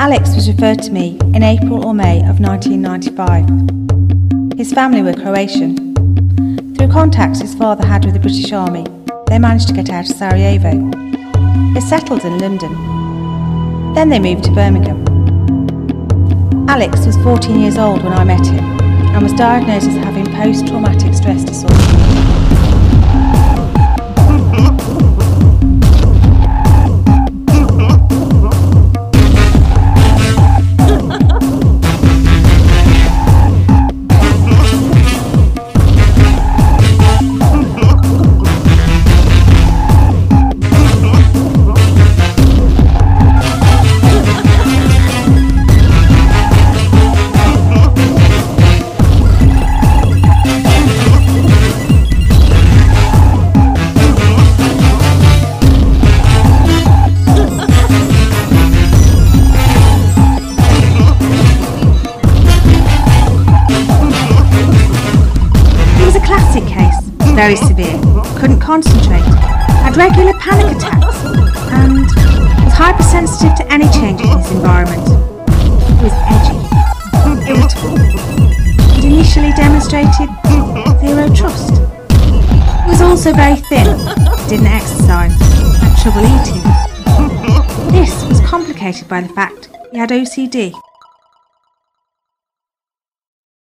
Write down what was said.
Alex was referred to me in April or May of 1995. His family were Croatian. Through contacts his father had with the British Army, they managed to get out of Sarajevo. They settled in London. Then they moved to Birmingham. Alex was 14 years old when I met him and was diagnosed as having post-traumatic stress disorder. Very severe, couldn't concentrate, had regular panic attacks, and was hypersensitive to any change in his environment. He was edgy, irritable, and initially demonstrated zero trust. He was also very thin, didn't exercise, had trouble eating. This was complicated by the fact he had OCD.